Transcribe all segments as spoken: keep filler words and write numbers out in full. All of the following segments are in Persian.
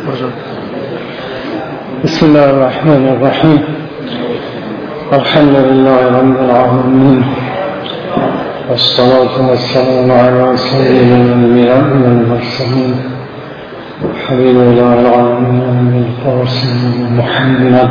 بسم الله الرحمن الرحیم. الحمد لله رب العالمین والصلاة والسلام على سيد الأنبياء والمرسلين حبيب الله العالمين القاسم محمد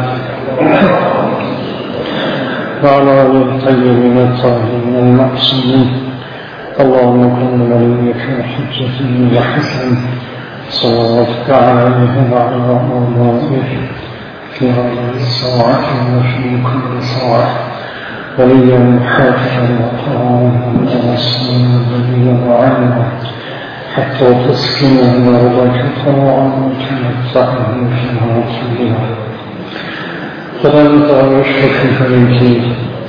وعلى آله الطيبين الطاهرين المعصومين. اللهم كن وليك حجة وحسن صلواتك عليه وعلى آبائه في هذه الساعة وفي كل ساعة وليا حافظا وقرآنا ورسولا وليا وعلما حتى تسكنه أرضك طوعا وتمتعه فيها طويلا. خدا تعالی شکر کنیم که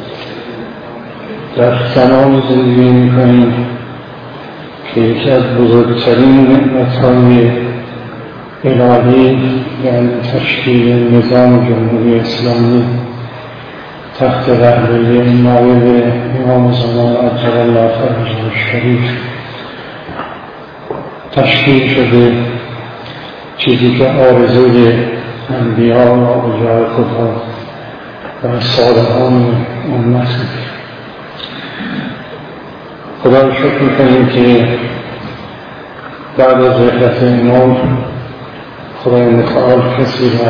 در زمان زندگی می‌کنیم که یکی از بزرگترین نعمت‌های الهی یعنی تشکیل نظام جمهوری اسلامی تحت رهبری نایب امام زمان عجل الله فرجه الشریف تشکیل شده، چیزی که آرزوی انبیاء و اولیاء خدا و صالحان امت. خدا رو شکر می‌کنیم که بعد از رحلت امام خدای متعال کسی را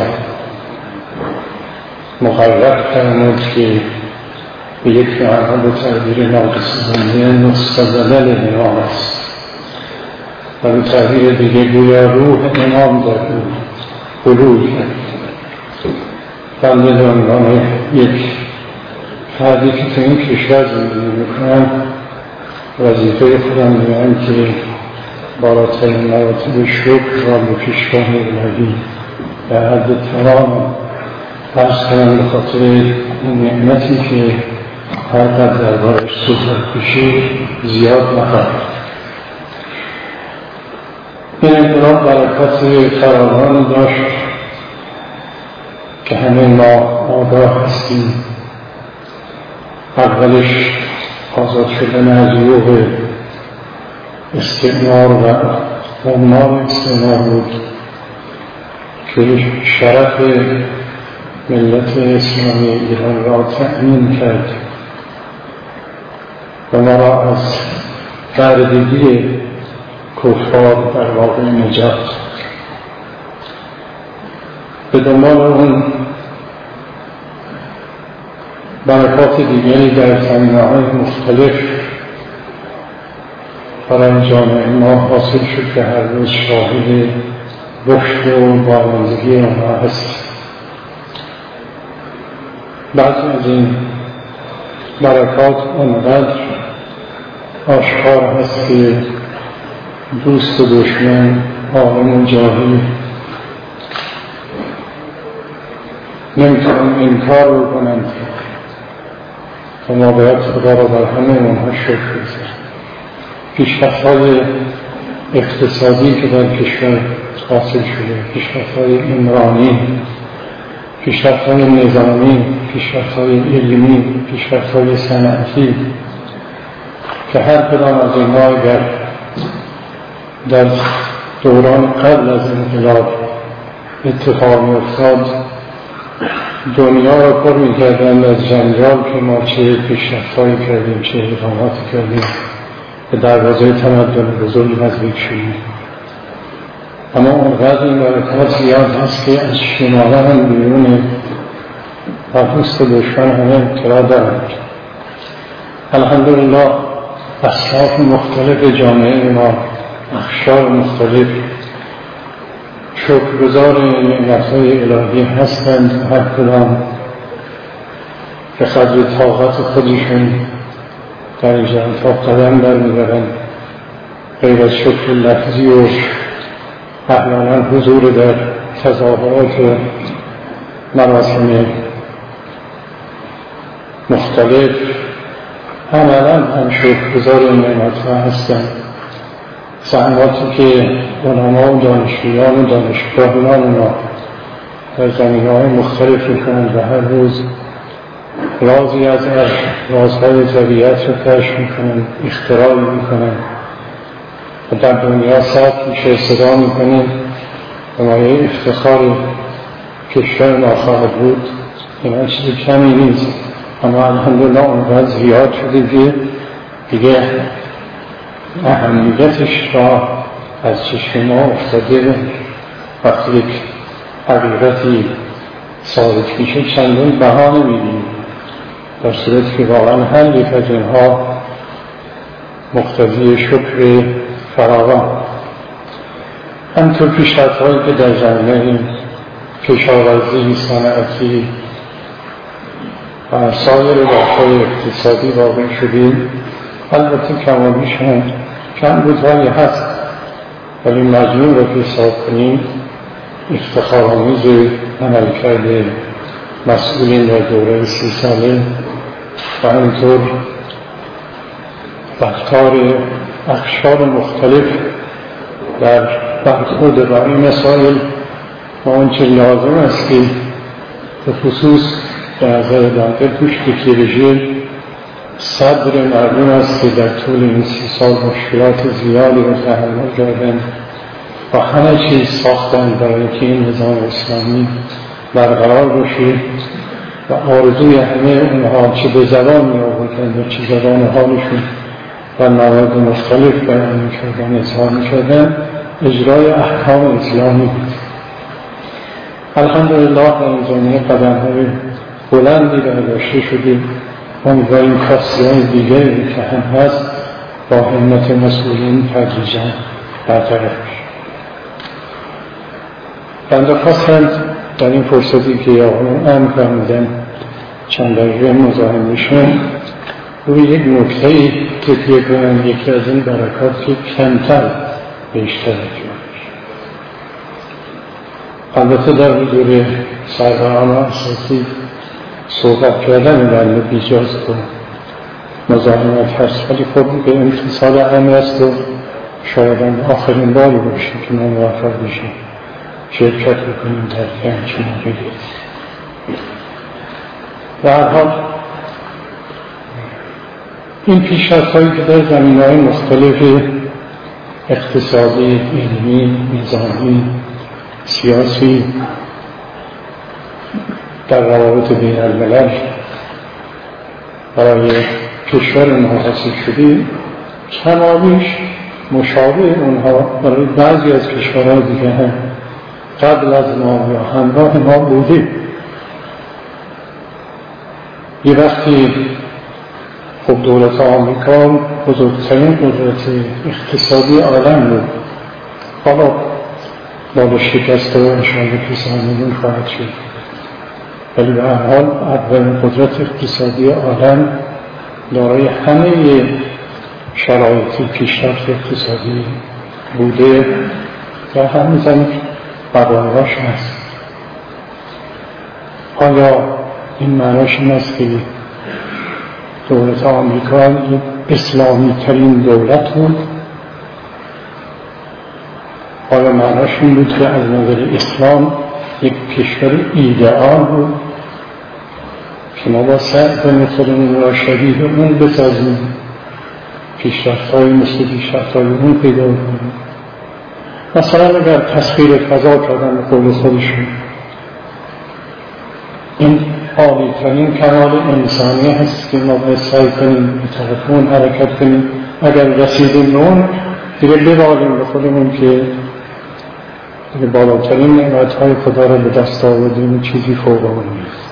مقرر فرمود که به یک معنی به تعبیر ناقص‌بندی مستدلل امام است و به تعبیر دیگه گویا روح امام در او حلول کرد. بنده به عنوان یک فردی که تو این کشور زندگی میکنم وظیفه خودم می‌دونم که بالاترین مراتب شکر را به پیشگاه الهی در حد تمام عرض کنم به خاطر این نعمتی که هر قدر دربارش صحبت بشه زیاد نخواهد. این انقلاب برکات فراوانی داشت که همه ما آگاه هستیم. اولش آزاد شدن از یوغ استعمار و عمال استعمار بود که شرف ملت اسلامی ایران را تأمین کرد و ما را از بردگی کفار در واقع نجات. به دنبال اون برکات دیگری در زمینه‌های مختلف برای جامعه ما حاصل شد که هر روز شاهد رشد و بارندگی آنها هست. بعضی از این برکات آنقدر آشکار هست که دوست و دشمن، عالم و جاهل نمیتونن انکار رو کنند و ما باید خدا را بر همه اونها شکر بزنیم. پیشرفت‌های اقتصادی که در کشور حاصل شده، پیشرفت‌های عمرانی، پیشرفت‌های نظامی، پیشرفت‌های علمی، پیشرفت‌های صنعتی که هر کدام از اینها اگر در دوران قبل از انقلاب اتفاق می‌افتاد دنیا را پر می‌کردند از جنجال که ما چه پیشرفت‌هایی کردیم، چه اقداماتی کردیم به دروازه تمدن بزرگ نزدیک شدیم. اما اونقدر این برکات زیاد هست که از شماره هم بیرون و دوست دشمن همه اطلاع دارند. الحمدلله اصناف مختلف جامعه ما، اقشار مختلف شکرگزار نعمت‌های الهی هستند. هر کدام به قدر طاقت خودشون در اینجا تا قدم برمی‌برن. غیر از شکر لفظی و احیانا حضور در تظاهرات و مراسم مختلف عملا هم شکرگزار این نعمت‌ها هستند. زحماتی که علما و دانشجویان و دانشگاهیان ما در زمینه‌های مختلف می‌کنند و هر روز رازی از رازهای طبیعت رو کشف میکنن، اختراع میکنن و در دنیا ثبت میشه، صدا میکنیم و ما مایه افتخار کشور ما خواهد بود. این چیز کمی نیست، اما الحمدلله اونقدر زیاد شده که دیگه اهمیتش را از چشم ما افتاده. وقتی یک حقیقتی ثابت میشه چندان بها نمیدیم، در صورتی که واقعا هر یک از اینها مقتضی شکر فراوان. همطور پیشرفت‌هایی که در زمینه کشاورزی، صنعتی و سایر بخش‌های اقتصادی واقع شدیم، البته کمابیشون چند بودهایی هست، ولی مجموع را که حساب کنیم افتخارآمیز عملکرد مسئولین در دوره سی ساله و همینطور رفتار اقشار مختلف در برخورد با این مسائل و آنچه لازم است که به خصوص به نظر دانده پشت رژیم صبر مردم است که در طول این سی سال مشکلات زیادی رو تحمل کردند و همه چیز ساختند برای که این نظام اسلامی برقرار باشه و آرزوی همه اونها چه به زبان می آوردند و چه زبان حالشون و موارد مختلف بیان می کردن، اظهار می کردن، اجرای احکام اسلامی بود. الحمدلله در این زمینه قدم‌های بلندی برداشته شدیم. امیدواریم کاسی‌های دیگری که هم هست با همت مسئولین تدریجاً برطرف بشه. بنده خواستم در این فرصتی که آقایان امر فرمودن چند دقیقه مزاحم میشن روی یک نکته‌ای تکیه کنم، یکی از این برکات که کمتر بیشتر جوش. البته در حضور سروران و اساسی صحبت کردن بنده بیجاست و مزاحمت هست، ولی خب به امتصال امر است و شاید آخرین باری باشه که ما موفق بشیم شرکت بکنیم در همچین موقعی. و هر حال این پیشرفت‌هایی که در زمینه‌های مختلف اقتصادی، علمی، نظامی، سیاسی در روابط بین الملل برای کشور ما حاصل شده کمابیش مشابه اونها برای بعضی از کشورهای دیگه هم قبل از ما یا همراه ما بوده. یه وقتی خب دولت آمریکا بزرگترین قدرت اقتصادی عالم بود، حالا با شکست و انشاءالله پیسانیدون خواهد شد، ولی به هر حال اولین قدرت اقتصادی عالم دارای همه شرایط پیشرفت اقتصادی بوده و هنوزم بقایاش هست. آیا این معناش این است که دولت آمریکا این اسلامی ترین دولت بود؟ آیا معناش این بود که از نظر اسلام یک کشور ایدئال بود که ما با سعی کنیم خودمون را شبیه اون بسازیم، پیشرفت‌های مثل پیشرفت‌های اون پیدا کنیم؟ مثلا اگر تسخیر فضا کردن به قول خودشون این عالی‌ترین کمال انسانی هست که ما باید سعی کنیم به طرف اون حرکت کنیم، اگر رسیدیم به اون دیگه ببالیم به خودمون که دیگه بالاترین نعمت‌های خدا را به دست آوردیم، چیزی فوق اون نیست.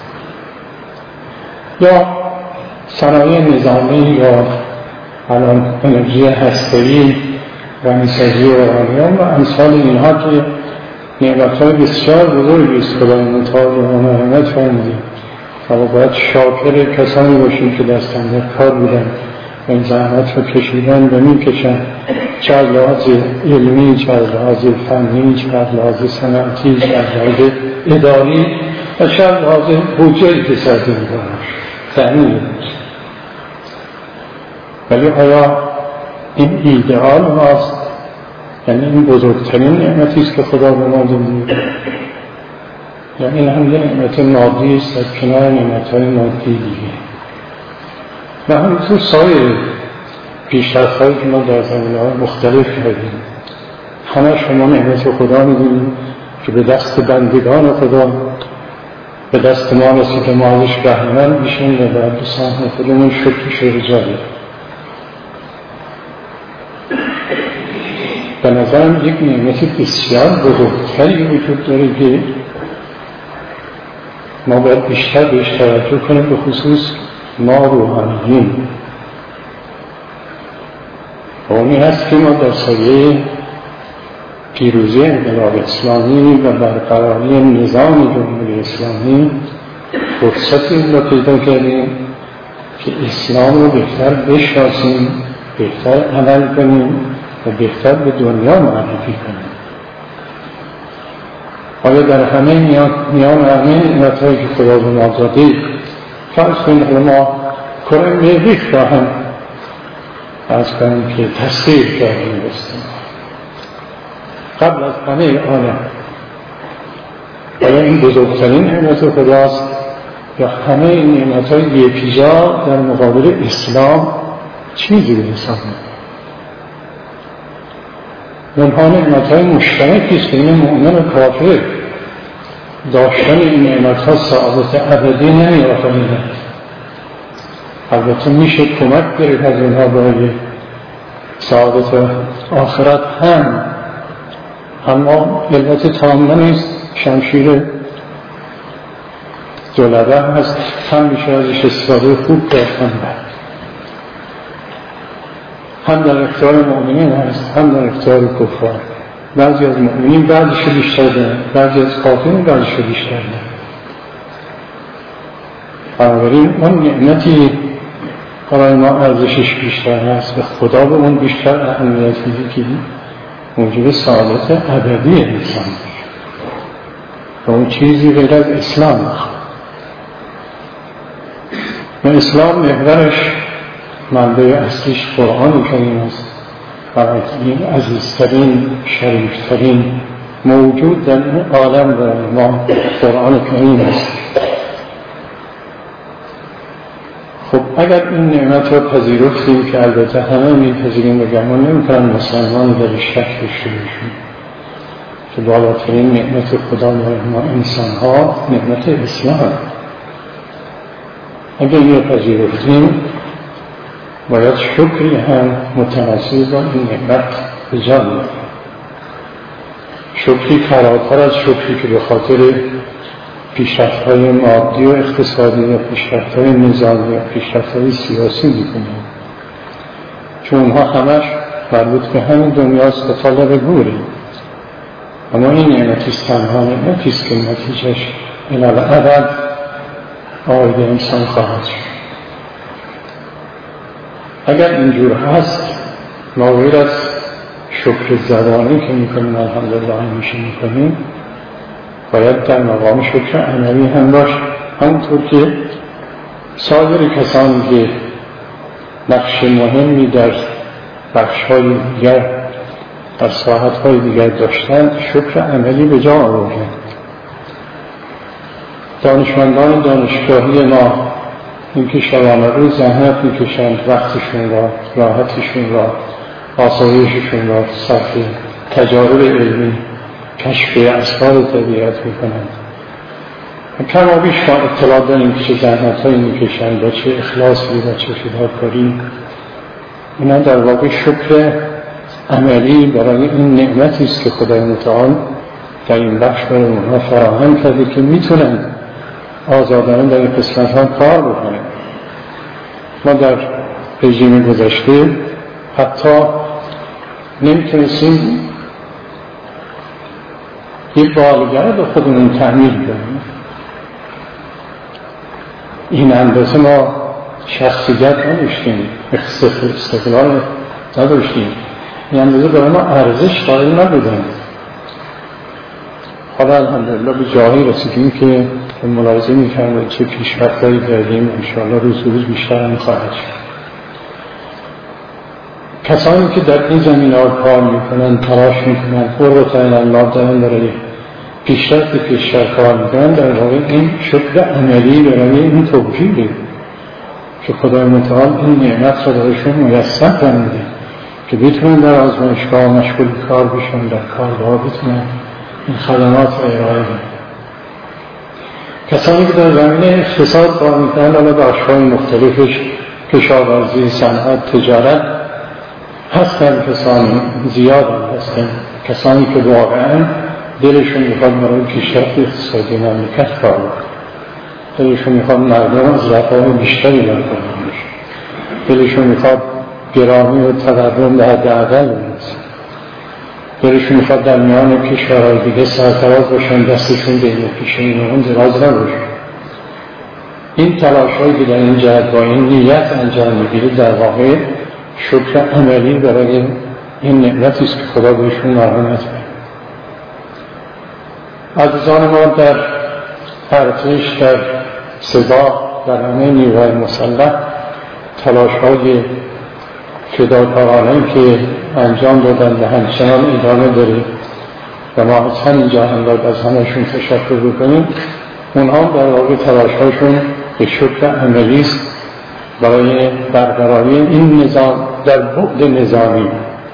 یا صنایع نظامی یا الان انرژی هسته‌ای غنی‌سازی اورانیوم و امثال اینها که نعمت‌های بسیار بزرگی است که باید متعال و مرحمت فرمودیم و باید شاکر کسانی باشیم که دستن در کار بودن و این زحمت رو کشیدن و می‌کشن، چه از لحاظ علمی، چه از لحاظ فنی، چه از لحاظ صنعتی، چه از لحاظ اداری و چه از لحاظ بودجه اقتصادی می‌کنن تأمین بود. ولی آیا این ایدئال هاست؟ یعنی این بزرگترین نعمتی است که خدا به ما داده، یا این هم یه نعمت مادی است در کنار نعمت‌های مادی دیگه؟ و همینطور سایر پیشرفت‌هایی که ما در زمینه‌های مختلف کردیم، همه شما نعمت خدا می‌دونیم، که به دست بندگان خدا به دست ما رسید که ما ازش بهره‌مند میشیم و باید به سهم خودمون شکرش رو رجا بدیم. به نظرم یک نعمت بسیار بزرگتری وجود داره که ما باید بیشتر بهش توجه کنیم، به خصوص ما روحانیین. و اونی هست که ما در سایه پیروزی انقلاب اسلامی و برقراری نظام جمهوری اسلامی فرصتی را پیدا کردیم که اسلام رو بهتر بشناسیم، بهتر عمل کنیم و بهتر به دنیا معرفی کنیم. آیا در همه میان همه نعمت‌هایی که خدا به ما داده فرض کنید ما کره مریخ را هم فرض کنیم که تسخیر کردیم بستیم قبل از همه عالم، آیا این بزرگترین نعمت خداست یا همه این نعمت‌های بی‌پیجا در مقابل اسلام چیزی به حساب میاد؟ اونها نعمت‌های مشترکی است که این مؤمن و کافر داشتن این نعمت‌ها سعادت ابدی نمی‌آفریند. البته میشه کمک گرفت از اونها برای سعادت آخرت هم، اما علت تامه نیست. شمشیر جلبه هست، هم میشه ازش استفاده خوب کرد، هم بد. هم در اختیار مؤمنین هست، هم در اختیار کفار. بعضی از مؤمنین بعضیشو بیشتر دارن، بعضی از کافرین بعضیشو بیشتر دارن. بنابراین اون نعمتی برای ما ارزشش بیشتر هست و خدا به اون بیشتر اهمیت میده که موجب سعادت ابدی انسان و اون چیزی غیر از اسلام نخواد. و اسلام محورش منبع اصلیش قرآن کریم است و این عزیزترین شریفترین موجود در این عالم برای ما قرآن کریم است. خب اگر این نعمت را پذیرفتیم که البته همه میپذیریم و گمان نمی‌کنم مسلمان در شک داشته باشیم که بالاترین نعمت خدا برای ما انسان‌ها نعمت اسلام، اگر این را پذیرفتیم باید شکری هم متناسب با این نعمت به جا بیاریم. شکری فراتر از شکری که به خاطر پیشرفت‌های مادی و اقتصادی و پیشرفت‌های نظامی و پیشرفت‌های سیاسی می‌کنیم، چون اونها همش مربوط به همین دنیاست و طالب گوره. اما این نعمتیست، تنها نعمتیست که نتیجهش الالعبد آید انسان خواهد شد. اگر اینجور هست ما غیر از شکر زبانی که میکنیم الحمدلله همیشه میکنیم، باید در مقام شکر عملی هم باشه، همونطور که سایر کسانی که نقش مهمی در بخش‌های دیگر در ساحت‌های دیگر داشتند شکر عملی به جا آوردند. دانشمندان دانشگاهی ما این که شبانه روز زحمت میکشند، وقتشون را، راحتشون را، آسایششون را صرف تجارب علمی، کشف اسرار طبیعت میکنند. کما بیش ما اطلاع داریم که چه زحمت‌هایی میکشند و چه اخلاصی و چه فداکاری. اینا در واقع شکر عملی برای این نعمتی است که خدای متعال در این بخش برای اونها فراهم کرده که میتونن آزادانه در این قسمت‌ها کار بکنن. ما در رژیم گذشته حتی نمیتونستیم یک بالگره به خودمون تعمیر کنیم. این اندازه ما شخصیت نداشتیم، استقلال نداشتیم، این اندازه برای ما ارزش قائل نبودیم. حالا الحمدلله به جایی رسیدیم که ملاحظه می‌کنیم چه پیشرفت‌هایی کردیم، انشاءالله روز به روز بیشتر هم خواهد شد. کسانی که در این زمینه‌ها کار می‌کنند، تلاش می‌کنند، قربت الله دارن برای پیشرفت پیشتر کار می‌کنند، در واقع این شکر عملی برای این توفیقه که خدای متعال این نعمت را برایشون میسر فرموده که بتونن در آزمایشگاه مشغول کار بشن، در کارگاه بتونن این خدمات را ارائه می‌کنند. کسانی که در زمینه اقتصاد کار می‌کنند، حالا بخش‌های مختلفش کشاورزی، صنعت، تجارت هستند، کسانی زیاد هستند، کسانی که واقعاً دلشون میخواد برای پیشرفت اقتصادی مملکت کار بکنند، دلشون میخواد مردم از رفاه بیشتری برکنار بشن، دلشون میخواد گرامی و تقدم به حداقل برسه، دلشون میخواد در میان کشورهای دیگه سرفراز باشن، دستشون به این پیشه اینون دراز نباشه. این تلاش‌هایی که در این جهت با این نیت انجام میگیره در واقع شکر عملی برای این نعمتی است که خدا بهشون مرحمت کنه. عزیزان ما در ارتش، در سپاه، در همه نیروهای مسلح تلاش‌های فداکارانه‌ای که انجام دادن و همچنان ادامه داره و ما از همینجا هم باید از همه‌شون تشکر بکنیم. اونها در واقع تلاش‌هاشون به شکل عملی است برای برقراری این نظام در بعد نظامی.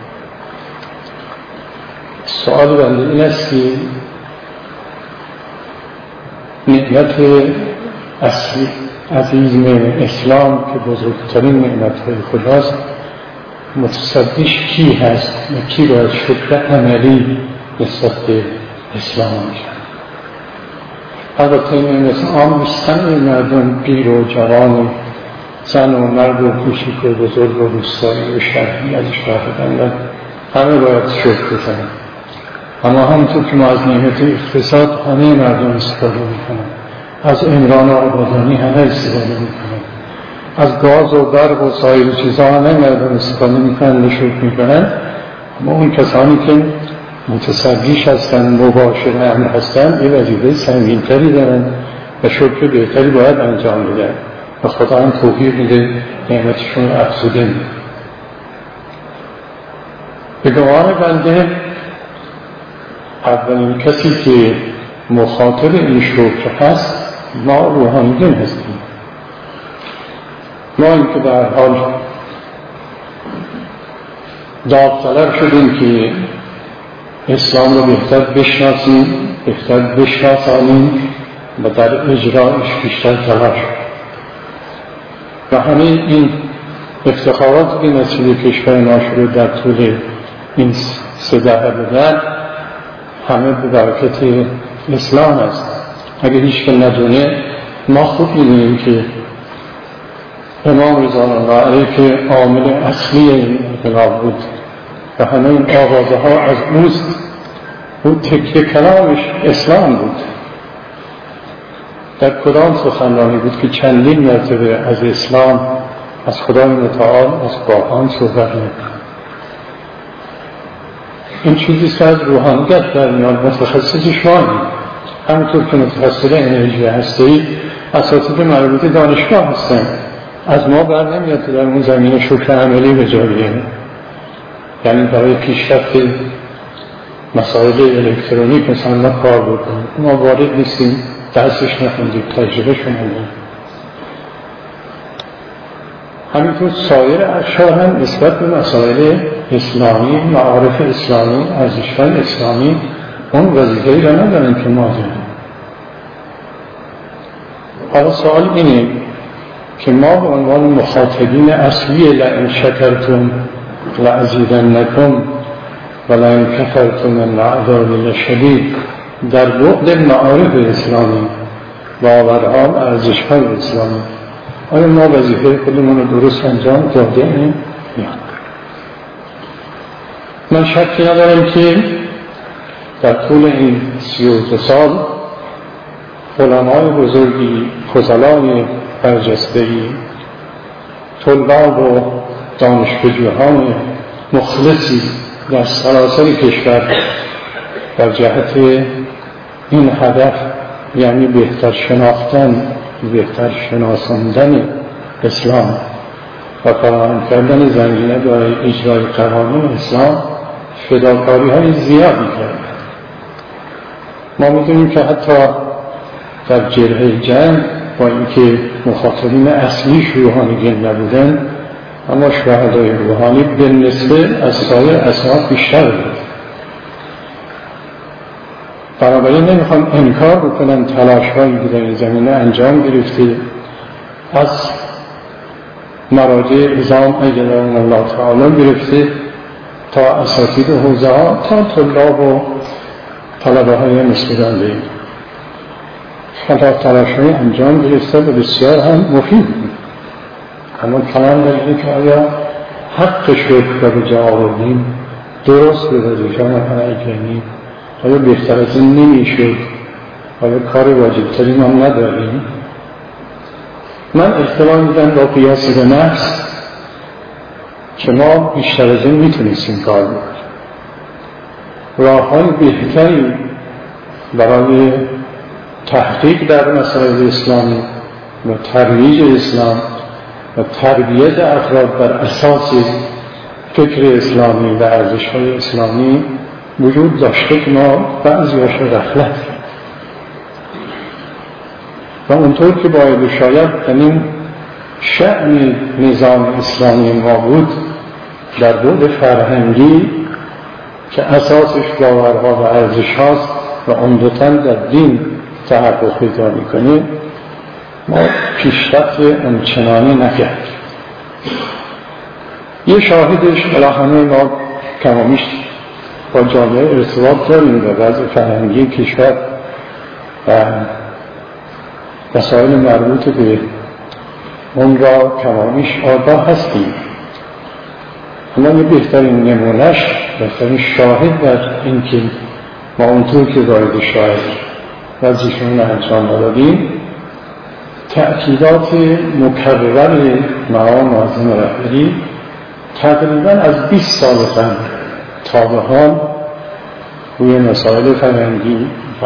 سوال بنده این است که نعمت اصلی عظیم اسلام که بزرگترین نعمت‌های خداست، متصدیش کی هست و کی باید شکر عملی نسبت به اسلام می‌کند؟ البته این مثل عام نیستن، مردم پیر و جوان و زن و مرد و کوچیک و بزرگ و روستایی و شهری ازش فهمیدن همه باید شکر بکنن. اما همونطور که ما از نعمت اقتصاد همه مردم استفاده میکنن، از عمران و آبادانی همه استفاده میکنن، از گاز و برق و سایر چیزها همه مردم استفاده میکنن و شکر میکنن. اما اون کسانی که متصدیش هستن، مباشر امر هستن، یه وظیفه سنگین‌تری دارن و شکر بهتری باید انجام بدن و خدا هم توفیق میده نعمتشون رو افزوده میده. به گمان بنده اولین کسی که مخاطب این شکر هست ما روحانیون هستیم. ما این که در حال داوطلب شدیم که اسلام رو بهتر بشناسیم، بهتر بشناسانیم و در اجرایش بیشتر تلاش و همه این افتخارات که نصیب کشور ما شده در طول این سه دهه بعد همه به برکت اسلام است. اگر هیچ که ندونه، ما خوب می‌دونیم که امام رضا الله علیه که عامل اصلی این انقلاب بود و همه این آوازه ها از اوست، اون تکیه کلامش اسلام بود. در کدام سخنرانی بود که چندین مرتبه از اسلام، از خدای متعال، از قرآن صحبت می‌کرد. این چیزی که از روحانیت در میان متخصصش ماییم، همونطور که متخصص انرژی هسته‌ای اساتید مربوط دانشگاه هستن. از ما بر نمیاد در اون زمینه شکر عملی به جا بیاریم، یعنی برای پیشرفت مسائل الکترونیک مثلا ما کار بکنیم. ما وارد نیستیم، درسش نخوندیم، تجربه شموندیم. همینطور سایر اشیاء هم نسبت به مسائل اسلامی، معارف اسلامی، ارزش‌های اسلامی اون وظیفه‌ای را ندارن که ما داریم. حالا سوال اینه که ما به عنوان مخاطبین اصلی لئن شکرتم لأزیدنکم و لئن کفرتم ان عذابی لشدید در بعد معارف اسلامی، باورها، ارزش‌های اسلامی، آیا ما وظیفه خودمون رو درست انجام داده ایم؟ نه. من شکی ندارم که در طول این سی و دو سال علمای بزرگی، فضلای برجسته‌ای، طلاب و دانشپژوهان مخلصی در سراسر کشور در جهت این هدف، یعنی بهتر شناختن، بهتر شناساندن اسلام و فراهم کردن زمینه برای اجرای قوانین اسلام، فداکاری های زیادی کرد. ما میدونیم که حتی در جبهه جنگ با اینکه مخاطبین اصلیش روحانیون نبودن، اما شهدای روحانی به نسبت از سایر اصحاب بیشتر بود. بنابراین نمیخوام انکار بکنم تلاش هایی که در این زمینه انجام گرفته از مراجع عظام اجرهم الله تعالی گرفته تا اساتید حوزه ها تا طلاب و طلبه های مسئولانده. حتی تلاش های انجام گرفته و بسیار هم مفید بود، اما کلام در اینه که آیا حق شکر و به جا آوردیم درست به وظیفه ما اجراییم؟ آیا بهتر از این نمیشد؟ آیا کار واجبتری ما نداریم؟ من احتمال میدم با قیاس به نفس که ما بیشتر از این میتونستیم کار بکنیم. راه های بهتری برای تحقیق در مسائل اسلامی و ترویج اسلام و تربیت افراد بر اساس فکر اسلامی و ارزش‌های اسلامی وجود داشته که ما بعضی‌هاش رو غفلت و اونطور که باید شاید در این شأن نظام اسلامی ما بود در بعد فرهنگی که اساسش باورها و ارزش‌هاست و عمدتاً در دین تحقق پیدا می‌کنه، ما پیشرفت آنچنانی نکردیم. یه شاهدش الهانه ما کمامیش با جامعه ارتباط داریم و وضع فرهنگی کشور و مسائل مربوط به اون را کمامیش آگاه هستیم. اما یه بهترین نمونش، بهترین شاهد در این که ما اونطور که باید شاهد وضعشون رو انجام دادیم، تأکیدات مکرر معام معظم رهبری تقریبا از بیست سال قبل تا به حال روی مسائل فرهنگی و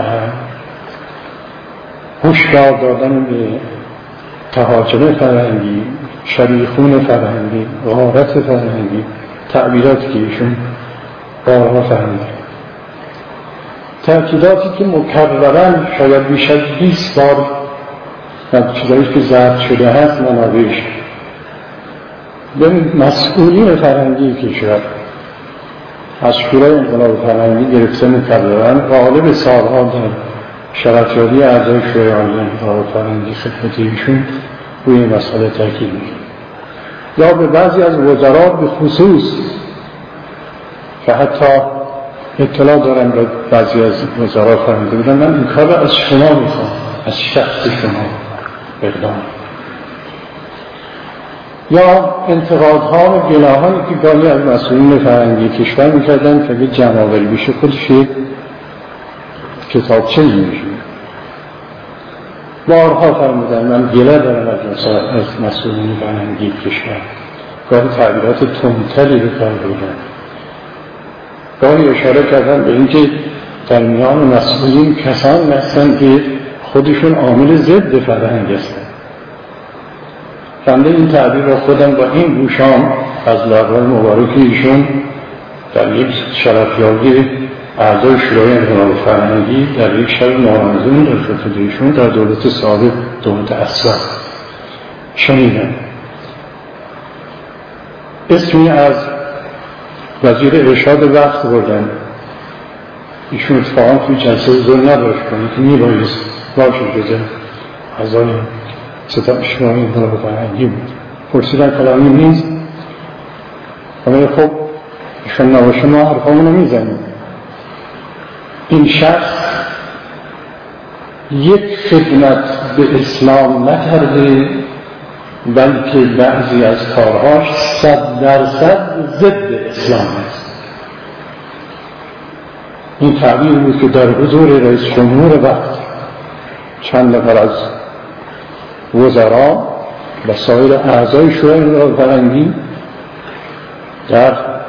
هشدار دادن به تهاجم فرهنگی، شریخون فرهنگی، غارت فرهنگی، تعبیراتی که ایشون بارها فرهنگی، تأکیداتی که مکررن شاید بیش از بیست بار و چیزایی که ضبط شده هست منابعش به مسئولین فرهنگی کشور از شورای انقلاب فرهنگی گرفته مکررن غالب سالها در شرفیابی اعضای شورای انقلاب فرهنگی خدمت ایشون روی مسئله تاکید می‌کنه، یا به بعضی از وزرا به خصوص که حتی اطلاع دارم به بعضی از وزرا فرموده بودن من این کار را از شما میخوام، از شخص شما اقدام، یا انتقادها و گناهانی که گاهی از مسئولین فرهنگی کشور میکردن که اگه جمع‌آوری بشه خودش یک کتابچه میشه. بارها فرمودن من گله دارم از مسئولین فرهنگی کشور، گاهی تعبیرات تندتری به کار بردن، گاهی اشاره کردن به اینکه در میان مسئولین کسان هستند که خودشون عامل ضد فرهنگ هستند. بنده این تعبیر را خودم با این گوشام از لب‌های مبارک ایشون در یک شرفیابی اعضای شورای انقلاب فرهنگی در یک شب نورمزون در خدمت ایشون در دولت سابق، دولت اسود شنیدم. اسمی از وزیر ارشاد وقت بردن، ایشون اتفاقا توی جلسه حضور نداشت کنید که میبایست باشه جزه اعضای ستاد شورای انقلاب فرهنگی بود. پرسیدن کلامی نیست؟ ولی خب ایشون نباشه ما حرفامونو میزنیم. این شخص یک خدمت به اسلام نکرده، بلکه بعضی از کارهاش صد درصد ضد اسلام است. این تعبیر بود که در حضور رئیس جمهور وقت چند نفر از وزرا و سایر اعضای شورای انقلاب فرهنگی در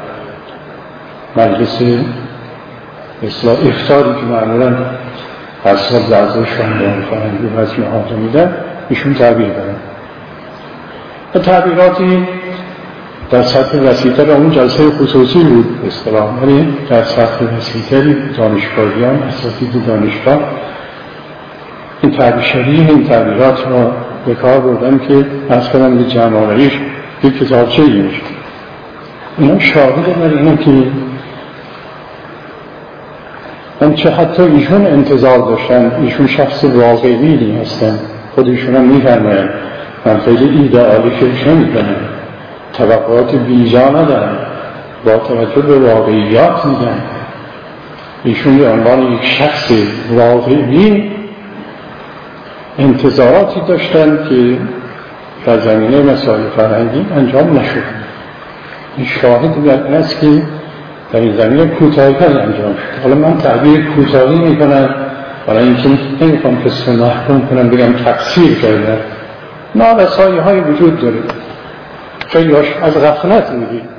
مجلس اصلاح افطاری که معمولا اصحاب اعضای شورای انقلاب فرهنگی وزن حاضر میدن ایشون تعبیر دارن و تعبیراتی در سطح وسیع‌تر اون جلسه خصوصی بود اصطلاح، ولی در سطح وسیع‌تری دانشگاهیان اساتید دانشگاه این تعبیر شبیه این تعبیرات را به کار بردن که از کنم به جمع‌آوریش یک کتابچه ای میشه. اینا شاهد بر اینه که اون چه حتی ایشون انتظار داشتن، ایشون شخص واقعی هستن، خودشون هم میفرماین من خیلی ایدئالی فکر نمی‌کنم، توقعات بیجا ندارم، با توجه به واقعیات میگن. ایشون به عنوان یک شخص واقعی انتظاراتی داشتن که در زمینه مسائل فرهنگی انجام نشد. این شاهد بر این است که در این زمینه کوتاهی‌تر انجام شد. حالا من تعبیر کوتاهی میکنم برای اینکه نمیخوام کسی رو محکوم کنم بگم تقصیر کردن، نارسایی های وجود داره، خیلی هاش از غفلت میگید